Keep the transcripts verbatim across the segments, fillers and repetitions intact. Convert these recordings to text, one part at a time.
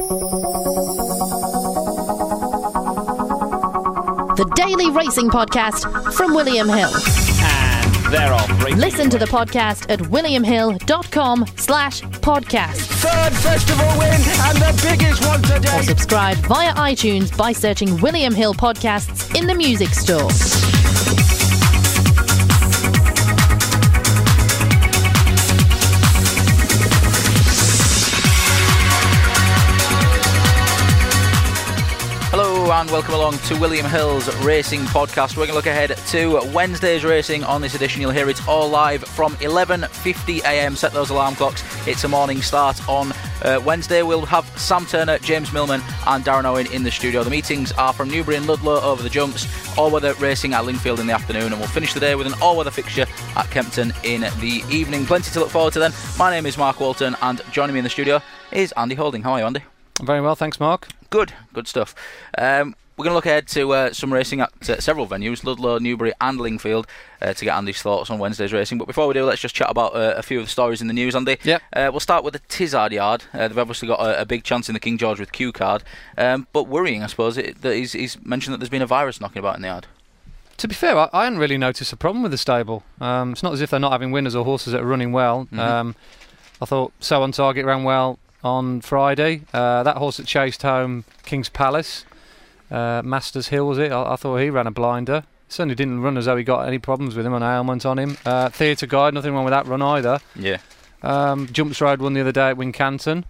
The Daily Racing Podcast from William Hill. And they're off. Racing Listen to the podcast at williamhill.com slash podcast. Third festival win and the biggest one today. Or subscribe via iTunes by searching William Hill Podcasts in the music store. And welcome along to William Hill's Racing Podcast. We're going to look ahead to Wednesday's racing. On this edition, you'll hear it all live from eleven fifty a m. Set those alarm clocks. It's a morning start on uh, Wednesday. We'll have Sam Turner, James Millman and Darren Owen in the studio. The meetings are from Newbury and Ludlow over the jumps. All-weather racing at Lingfield in the afternoon, and we'll finish the day with an all-weather fixture at Kempton in the evening. Plenty to look forward to then. My name is Mark Walton, and joining me in the studio is Andy Holding. How are you, Andy? Very well, thanks, Mark. Good, good stuff. Um, we're going to look ahead to uh, some racing at uh, several venues, Ludlow, Newbury and Lingfield, uh, to get Andy's thoughts on Wednesday's racing. But before we do, let's just chat about uh, a few of the stories in the news, Andy. Yep. Uh, we'll start with the Tizard Yard. Uh, they've obviously got a, a big chance in the King George with Q Card, um, but worrying, I suppose, it, that he's, he's mentioned that there's been a virus knocking about in the yard. To be fair, I, I hadn't really noticed a problem with the stable. Um, it's not as if they're not having winners or horses that are running well. Mm-hmm. Um, I thought So On Target ran well on Friday. Uh, that horse that chased home King's Palace, uh, Masters Hill was it? I, I thought he ran a blinder. Certainly didn't run as though he got any problems with him, an ailment on him. Uh, Theatre Guide, nothing wrong with that run either. Yeah. Um, Jumps Road won the other day at Wincanton.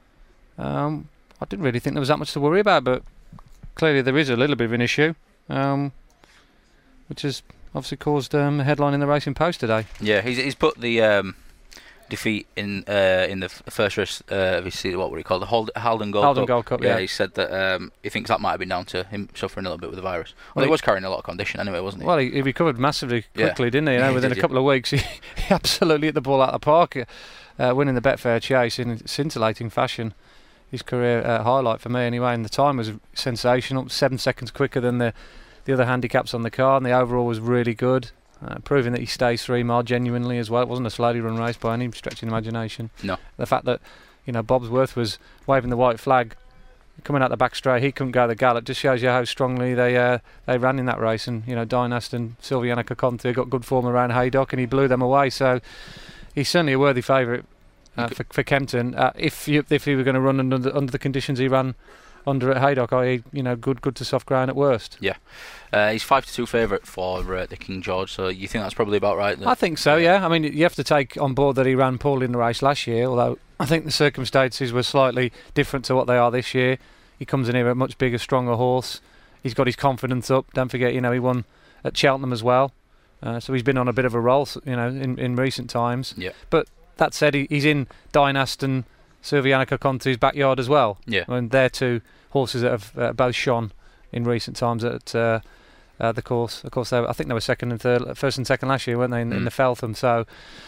Um, I didn't really think there was that much to worry about, but clearly there is a little bit of an issue, um, which has obviously caused um, a headline in the Racing Post today. Yeah, he's, he's put the um, defeat in uh, in the f- first race uh, of his season, what were he called? The Hold- Halden Gold Halden Cup. Gold Cup, yeah. yeah. He said that um, he thinks that might have been down to him suffering a little bit with the virus. Well, Well, he he was carrying a lot of condition anyway, wasn't he? Well, he, he recovered massively quickly, Yeah. didn't he? You know, Yeah, he within did, a couple of weeks, he, he absolutely hit the ball out of the park, uh, winning the Betfair Chase in scintillating fashion. His career uh, highlight for me, anyway. And the time was sensational, seven seconds quicker than the the other handicaps on the card, and the overall was really good, uh, proving that he stays three mile genuinely as well. It wasn't a slowly run race by any stretch of the imagination. No. The fact that, you know, Bobsworth was waving the white flag coming out the back straight, he couldn't go the gallop, just shows you how strongly they uh, they ran in that race. And, you know, Dynast and Silviana Coconte got good form around Haydock, and he blew them away. So he's certainly a worthy favourite uh, for, for Kempton. Uh, if you, if he were going to run under the, under the conditions he ran under at Haydock, that is, you know, good good to soft ground at worst. Yeah. Uh, he's five to two favourite for uh, the King George, so you think that's probably about right? I think so, yeah. I mean, you have to take on board that he ran poorly in the race last year, although I think the circumstances were slightly different to what they are this year. He comes in here a much bigger, stronger horse. He's got his confidence up. Don't forget, you know, he won at Cheltenham as well. Uh, so he's been on a bit of a roll, you know, in, in recent times. Yeah. But that said, he, he's in Dynast and Silviana Coconte's backyard as well. Yeah. And they're two horses that have uh, both shone in recent times at uh, uh, the course. Of course, they were, I think they were second and third, first and second last year, weren't they, in, Mm. in the Feltham? So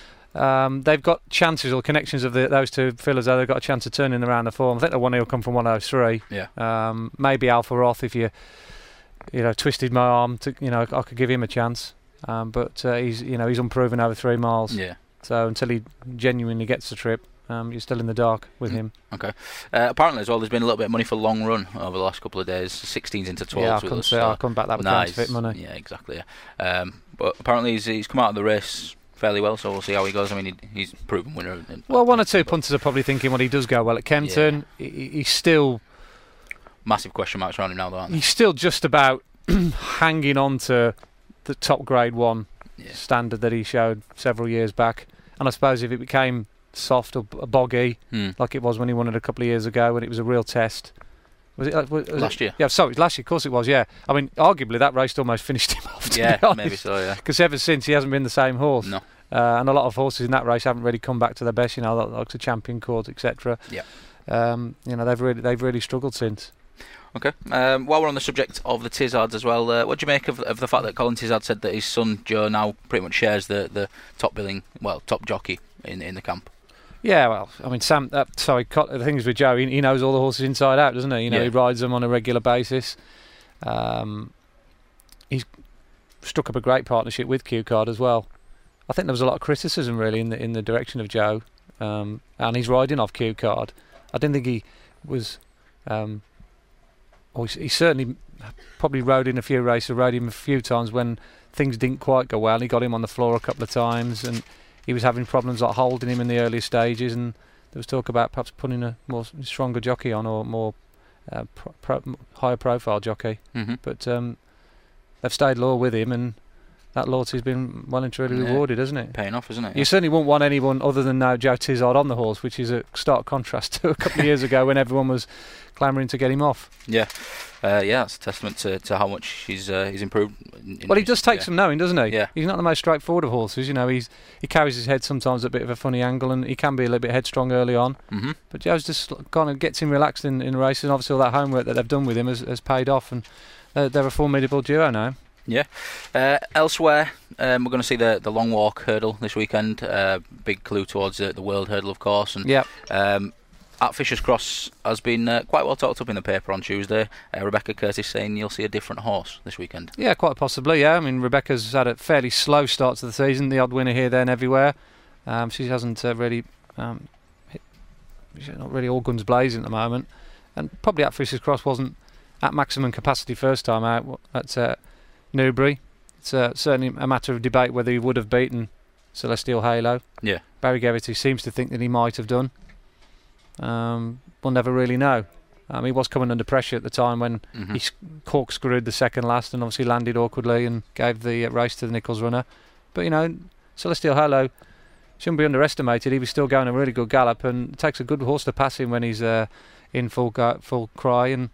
um, they've got chances or connections of the, those two feel as though they've got a chance of turning around the form. I think the one will come from one of those three. Yeah. Um, maybe Alpha Roth, if you you know twisted my arm, to, you know, I could give him a chance. Um, but uh, he's you know he's unproven over three miles. Yeah. So until he genuinely gets the trip, um, you're still in the dark with Mm. him. Okay. Uh, apparently, as well, there's been a little bit of money for long run over the last couple of days. sixteens into twelves. Yeah, I with couldn't us, say so I'll come back that with nice. fit money. Yeah, exactly. Yeah. Um, but apparently, he's he's come out of the race fairly well, so we'll see how he goes. I mean, he, he's proven winner. In, Well, one or two punters are probably thinking when he does go well at Kempton, he, he's still Massive question marks around him now, though, aren't there? he's still just about hanging on to the top grade one Yeah. standard that he showed several years back. And I suppose if it became soft or b- boggy, Hmm. like it was when he won it a couple of years ago, when it was a real test. Was it like, was Last it? year. Yeah, sorry, last year. Of course it was. Yeah, I mean, arguably that race almost finished him off. To Yeah, be honest. maybe so. Yeah. Because ever since he hasn't been the same horse. No. Uh, and a lot of horses in that race haven't really come back to their best. You know, like, like the Champion Court, et cetera. Yeah. Um, you know, they've really they've really struggled since. Okay. Um, while we're on the subject of the Tizards as well, uh, what do you make of, of the fact that Colin Tizard said that his son Joe now pretty much shares the, the top billing, well, top jockey in in the camp? Yeah, well, I mean, Sam. Uh, sorry, co- the thing is with Joe, he, he knows all the horses inside out, doesn't he? You know, Yeah. he rides them on a regular basis. Um, he's struck up a great partnership with Q Card as well. I think there was a lot of criticism really in the in the direction of Joe, um, and he's riding off Q Card. I didn't think he was Um, or he, he certainly probably rode in a few races, rode him a few times when things didn't quite go well. He got him on the floor a couple of times, and he was having problems like holding him in the early stages. And there was talk about perhaps putting a more stronger jockey on, or more uh, pro, pro, higher profile jockey. Mm-hmm. But um, they've stayed loyal with him, and that loyalty's been well and truly yeah. rewarded, hasn't it? Paying off, isn't it? You certainly wouldn't want anyone other than now Joe Tizard on the horse, which is a stark contrast to a couple of years ago when everyone was clamouring to get him off. Yeah, uh, yeah, it's a testament to, to how much he's uh, he's improved. In, in well, he does take yeah. some knowing, doesn't he? Yeah. He's not the most straightforward of horses. You know, he's he carries his head sometimes at a bit of a funny angle, and he can be a little bit headstrong early on. Mm-hmm. But Joe's just kind of gets him relaxed in, in races, and obviously all that homework that they've done with him has, has paid off, and they're, they're a formidable duo now. Yeah. Uh, elsewhere, um, we're going to see the the long walk hurdle this weekend. Uh, big clue towards uh, the world hurdle, of course. And yep. um, at Fisher's Cross has been uh, quite well talked up in the paper on Tuesday. Uh, Rebecca Curtis saying you'll see a different horse this weekend. Yeah, quite possibly. Yeah, I mean Rebecca's had a fairly slow start to the season. The odd winner here, there, and everywhere. Um, she hasn't uh, really, um, hit, she's not really all guns blazing at the moment. And probably at Fisher's Cross wasn't at maximum capacity first time out at uh, Newbury. It's uh, certainly a matter of debate whether he would have beaten Celestial Halo. Yeah. Barry Geraghty seems to think that he might have done. Um, we'll never really know. Um, he was coming under pressure at the time when mm-hmm. he corkscrewed the second last and obviously landed awkwardly and gave the uh, race to the Nichols runner. But you know, Celestial Halo shouldn't be underestimated. He was still going a really good gallop, and it takes a good horse to pass him when he's uh, in full go- full cry. And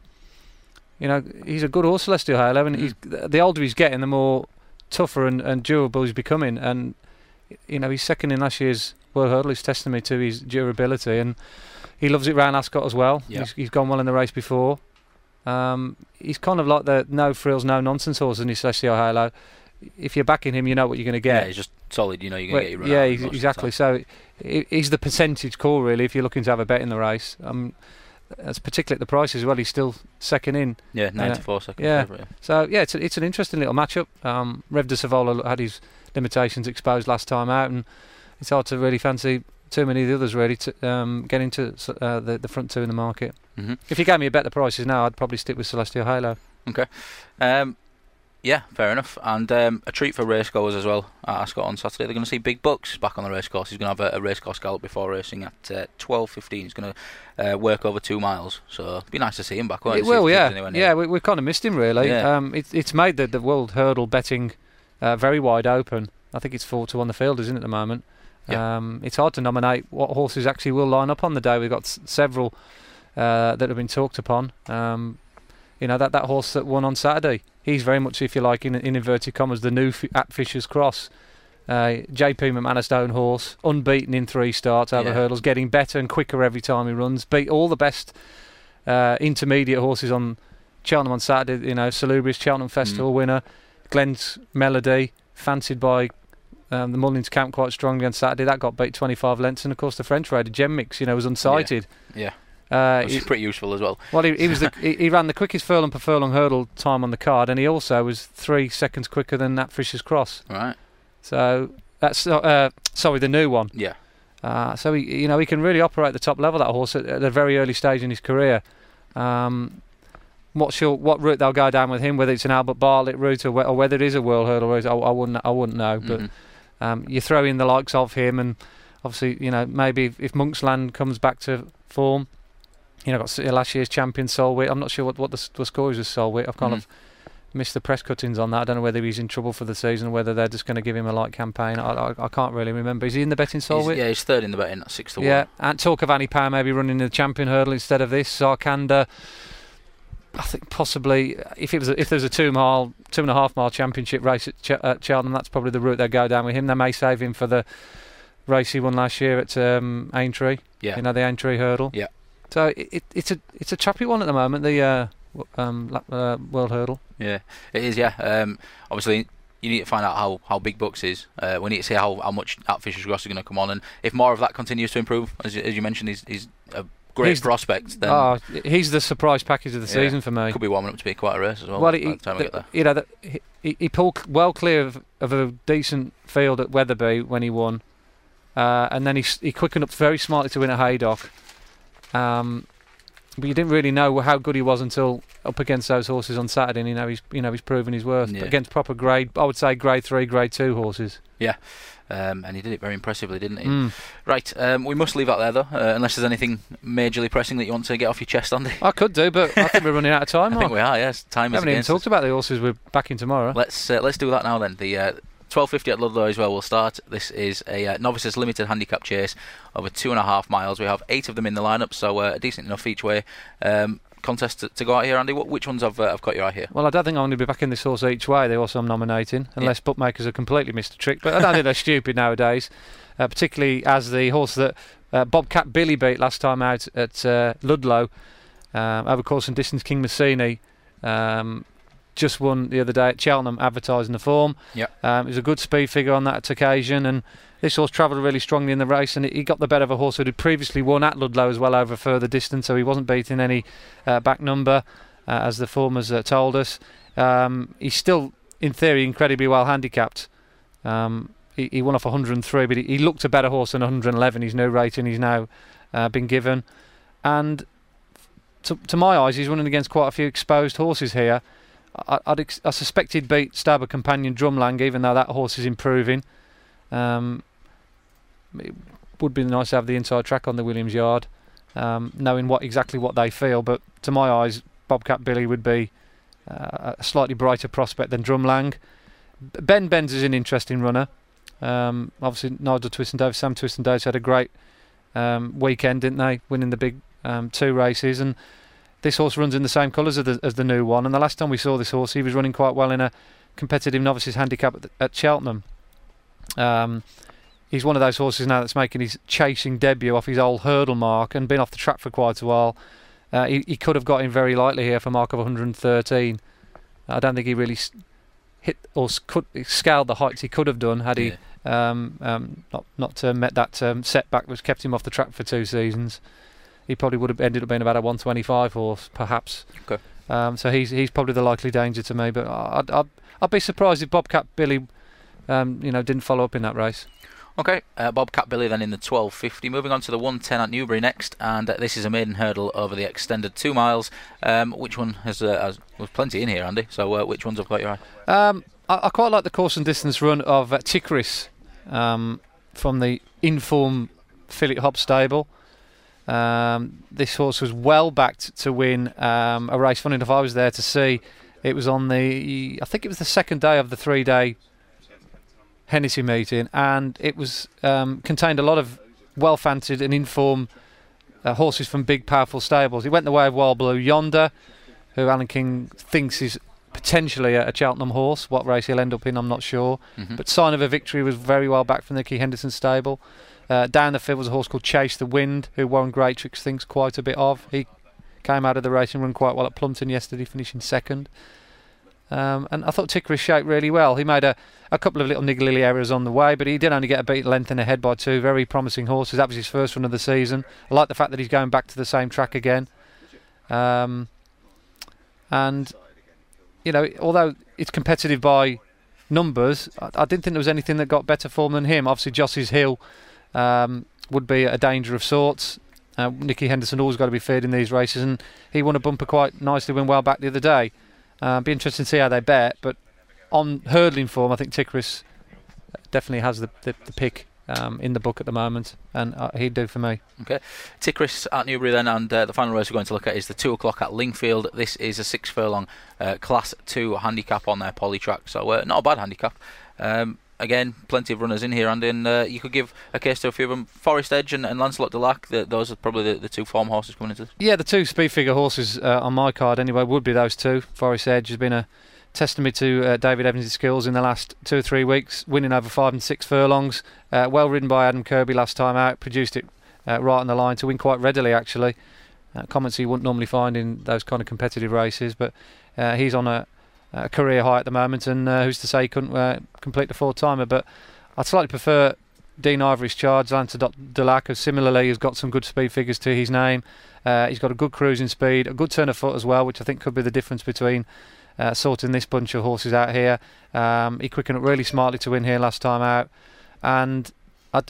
you know, he's a good horse, Celestial Halo, and mm. he's, the older he's getting, the more tougher and, and durable he's becoming. And you know, he's second in last year's World Hurdle is testimony to his durability, and he loves it round Ascot as well. Yep. He's, he's gone well in the race before. Um, he's kind of like the no frills, no nonsense horse in his Celestial Halo. If you're backing him, you know what you're going to get. Yeah, he's just solid. You know you're going to well, get your run yeah, out he's, exactly. So he, he's the percentage call really. If you're looking to have a bet in the race, um, that's particularly at the price as well. He's still second in. Yeah, ninety-four uh, seconds. Yeah. Favourite, yeah. So yeah, it's a, it's an interesting little matchup. Um, Rev de Savola had his limitations exposed last time out, and it's hard to really fancy too many of the others really to um, get into uh, the the front two in the market. Mm-hmm. If you gave me a bet the prices now, I'd probably stick with Celestial Halo. Okay. Um, yeah, fair enough. And um, a treat for racegoers as well at Ascot on Saturday. They're going to see Big Bucks back on the racecourse. He's going to have a, a racecourse gallop before racing at uh, twelve fifteen. He's going to uh, work over two miles. So it'd be nice to see him back. Won't It will, yeah. Anyway, yeah, we, we've kind of missed him really. Yeah. Um, it, it's made the, the World Hurdle betting uh, very wide open. I think it's four to one the field, isn't it, at the moment? Yeah. Um, it's hard to nominate what horses actually will line up on the day. We've got s- several uh, that have been talked upon. Um, you know, that, that horse that won on Saturday, he's very much, if you like, in, in inverted commas, the new f- at Fisher's Cross. Uh, J P McManus' own horse, unbeaten in three starts over Yeah. hurdles, getting better and quicker every time he runs. Beat all the best uh, intermediate horses on Cheltenham on Saturday. You know, Salubrious Cheltenham Festival Mm. winner, Glenn's Melody, fancied by um, the Mullins camp quite strongly on Saturday. That got beat twenty-five lengths, and of course the French raider Gem Mix, you know, was unsighted. Yeah. Uh, Which he, is pretty useful as well. well, he, he was the, he, he ran the quickest furlong per furlong hurdle time on the card, and he also was three seconds quicker than that Fisher's Cross. Right. So that's uh, sorry, the new one. Yeah. Uh, so he, you know, he can really operate the top level, that horse, at, at a very early stage in his career. Um, what she'll, what route they'll go down with him, whether it's an Albert Bartlett route or, wh- or whether it is a World Hurdle route, I, I wouldn't, I wouldn't know. Mm-hmm. But um, you throw in the likes of him, and obviously, you know, maybe if, if Monksland comes back to form, you know, got last year's champion Solwit. I'm not sure what what the, the score is with Solwit. I've kind Mhm. of missed the press cuttings on that. I don't know whether he's in trouble for the season, or whether they're just going to give him a light campaign. I, I, I can't really remember. Is he in the betting Solwit? He's, yeah, he's third in the betting at six to Yeah, one. and talk of Annie Power maybe running the champion hurdle instead of this. Sarkanda, I think possibly if it was a, if there's a two mile, two and a half mile championship race at, Ch- at Cheltenham, that's probably the route they go down with him. They may save him for the race he won last year at um, Aintree. Yeah. You know, the Aintree hurdle. Yeah. So it, it, it's a it's a choppy one at the moment. The uh, w- um, la- uh, World Hurdle. Yeah, it is. Yeah. Um, obviously, you need to find out how, how Big Bucks is. Uh, we need to see how, how much at Fisher's Cross is going to come on, and if more of that continues to improve, as you, as you mentioned, he's, he's a great He's the- prospect. Then Oh, he's the surprise package of the Yeah. season for me. could be warming up to be quite a race as well. Well, by he, the time we the- get there. you know, the, he, he pulled well clear of, of a decent field at Wetherby when he won, uh, and then he s- he quickened up very smartly to win at Haydock. Um, but you didn't really know how good he was until up against those horses on Saturday. And you know he's you know he's proven his worth Yeah. against proper grade. I would say grade three, grade two horses. Yeah. Um, and he did it very impressively, didn't he? Mm. Right, um, we must leave that there, though, uh, unless there's anything majorly pressing that you want to get off your chest, Andy. I could do, but I think we're running out of time. I think we are, yes. Time We is haven't even against talked us. about the horses. We're back in tomorrow. Let's uh, let's do that now then. The uh, twelve fifty at Ludlow as well will start. This is a uh, novices limited handicap chase over two and a half miles. We have eight of them in the lineup, so uh, decent enough each way. Um, contest to, to go out here, Andy. What, which ones have uh, have caught your eye here? Well, I don't think I'm going to be backing this horse each way. The horse I'm nominating, unless bookmakers have completely missed a trick. But I don't think they're stupid nowadays, uh, particularly as the horse that uh, Bobcat Billy beat last time out at uh, Ludlow, um, over course and distance, King Massini. Um, just won the other day at Cheltenham, advertising the form. Yep. Um, it was a good speed figure on that occasion, and this horse travelled really strongly in the race, and he got the better of a horse who had previously won at Ludlow as well over further distance, so he wasn't beating any uh, back number, uh, as the form has uh, told us. Um, he's still, in theory, incredibly well handicapped. Um, he, he won off one hundred and three, but he, he looked a better horse than one hundred and eleven. His new rating he's now uh, been given, and to, to my eyes, he's running against quite a few exposed horses here. I, I'd ex- I suspect he'd beat Stabber Companion Drumlang, even though that horse is improving. Um, it would be nice to have the inside track on the Williams yard, um, knowing what exactly what they feel. But to my eyes, Bobcat Billy would be uh, a slightly brighter prospect than Drumlang. B- Ben Benz is an interesting runner. Um, obviously, Nigel Twiston-Davies, Sam Twiston-Davies had a great um, weekend, didn't they? Winning the big um, two races, and this horse runs in the same colours as the, as the new one. And the last time we saw this horse, he was running quite well in a competitive novices handicap at, the, at Cheltenham. Um, he's one of those horses now that's making his chasing debut off his old hurdle mark and been off the track for quite a while. Uh, he, he could have got in very lightly here for a mark of one hundred and thirteen. I don't think he really s- hit or s- could scaled the heights he could have done had he Yeah. um, um, not not uh, met that um, setback which kept him off the track for two seasons. He probably would have ended up being about a one twenty-five horse, perhaps. Okay. Um, so he's he's probably the likely danger to me. But I'd I'd, I'd be surprised if Bobcat Billy, um, you know, didn't follow up in that race. Okay, uh, Bobcat Billy then in the twelve fifty. Moving on to the one ten at Newbury next, and uh, this is a maiden hurdle over the extended two miles. Um, which one has, uh, has there's plenty in here, Andy? So uh, which ones have got your eye? Um, I, I quite like the course and distance run of uh, Tickeris um, from the Inform Philip Hobbs stable. Um, this horse was well backed to win um, a race. Funny enough, I was there to see. It was on the, I think it was the second day of the three-day Hennessy meeting, and it was um, contained a lot of well-fancied and informed uh, horses from big, powerful stables. It went the way of Wild Blue Yonder, who Alan King thinks is potentially a, a Cheltenham horse. What race he'll end up in, I'm not sure. Mm-hmm. But Sign of a Victory was very well backed from the Key Henderson stable. Uh, down the field was a horse called Chase the Wind, who Warren Greatrix thinks quite a bit of. He came out of the race and run quite well at Plumpton yesterday, finishing second. Um, and I thought Tickeris shaped really well. He made a, a couple of little niggly errors on the way, but he did only get a beat length and ahead by two very promising horses. That was his first run of the season. I like the fact that he's going back to the same track again. Um, and, you know, although it's competitive by numbers, I, I didn't think there was anything that got better form than him. Obviously, Joss's Hill um, would be a danger of sorts. Uh, Nicky Henderson always got to be feared in these races, and he won a bumper quite nicely when well back the other day. Uh, be interesting to see how they bet, but on hurdling form, I think Tickeris definitely has the, the, the pick um, in the book at the moment, and uh, he'd do for me. Okay, Tickeris at Newbury then, and uh, the final race we're going to look at is the two o'clock at Lingfield. This is a six furlong uh, Class two handicap on their poly track, so uh, not a bad handicap. Um, again, plenty of runners in here, and in, uh, you could give a case to a few of them. Forest Edge and, and Lancelot de Lac, the, those are probably the, the two form horses coming into this. Yeah, the two speed figure horses uh, on my card anyway would be those two. Forest Edge has been a testament to uh, David Evans' skills in the last two or three weeks, winning over five and six furlongs. Uh, well ridden by Adam Kirby last time out, produced it uh, right on the line to win quite readily actually. Uh, comments you wouldn't normally find in those kind of competitive races, but uh, he's on a a career high at the moment, and uh, who's to say he couldn't uh, complete the four-timer. But I'd slightly prefer Dean Ivory's charge. Lancelot de Lac, who similarly has got some good speed figures to his name. Uh, he's got a good cruising speed, a good turn of foot as well, which I think could be the difference between uh, sorting this bunch of horses out here. Um, he quickened up really smartly to win here last time out, and I'd,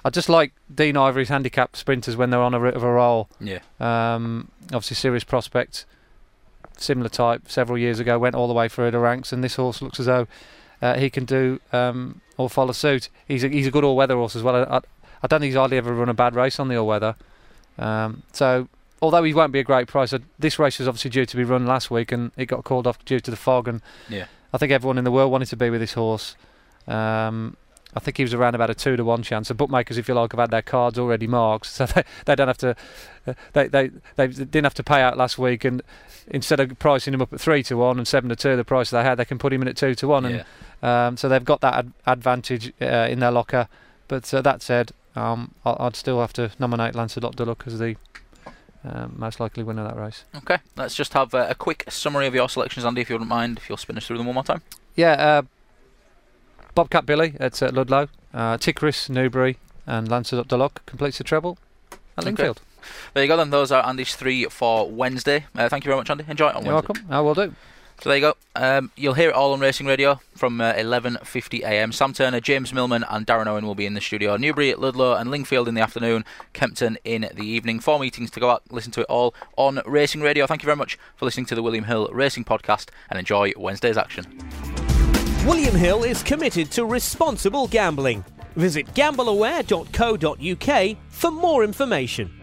I just like Dean Ivory's handicap sprinters when they're on a bit of a roll. Yeah. Um, obviously, Serious Prospect, similar type, several years ago, went all the way through the ranks, and this horse looks as though uh, he can do um, or follow suit. He's a, he's a good all-weather horse as well. I, I, I don't think he's hardly ever run a bad race on the all-weather. Um, so, although he won't be a great price, uh, this race was obviously due to be run last week, and it got called off due to the fog. And yeah. I think everyone in the world wanted to be with this horse. Um, I think he was around about a two to one chance. The bookmakers, if you like, have had their cards already marked, so they, they don't have to. Uh, they, they they didn't have to pay out last week, and instead of pricing him up at three to one and seven to two, the price they had, they can put him in at two to one, yeah. and um, so they've got that ad- advantage uh, in their locker. But uh, that said, um, I- I'd still have to nominate Lancelot de Luc as the um, most likely winner of that race. Okay, let's just have uh, a quick summary of your selections, Andy, if you wouldn't mind, if you'll spin us through them one more time. Yeah. Uh, Bobcat Billy at uh, Ludlow, uh, Ticris, Newbury, and Lancelot de Luc completes the treble at Okay. Lingfield. There you go then, those are Andy's three for Wednesday. Uh, thank you very much, Andy. Enjoy it on You're Wednesday. welcome. I will do. So there you go. Um, you'll hear it all on Racing Radio from uh, eleven fifty a m. Sam Turner, James Millman and Darren Owen will be in the studio. Newbury at Ludlow and Lingfield in the afternoon, Kempton in the evening. Four meetings to go out, listen to it all on Racing Radio. Thank you very much for listening to the William Hill Racing Podcast and enjoy Wednesday's action. William Hill is committed to responsible gambling. Visit gamble aware dot co dot u k for more information.